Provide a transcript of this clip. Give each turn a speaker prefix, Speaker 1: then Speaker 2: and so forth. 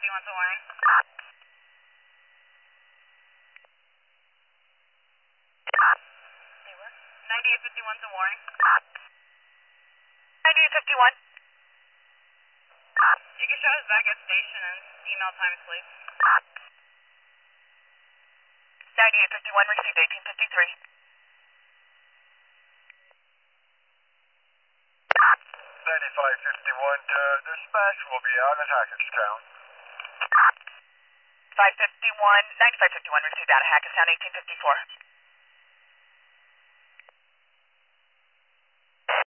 Speaker 1: 9851's a warning. 9851's a warning.
Speaker 2: 9851.
Speaker 1: You can show us back at station and email times, please.
Speaker 2: 9851 received 1853.
Speaker 3: 9551, dispatch will be out at Hackettstown.
Speaker 2: 9551 received out of Hackettstown 1854.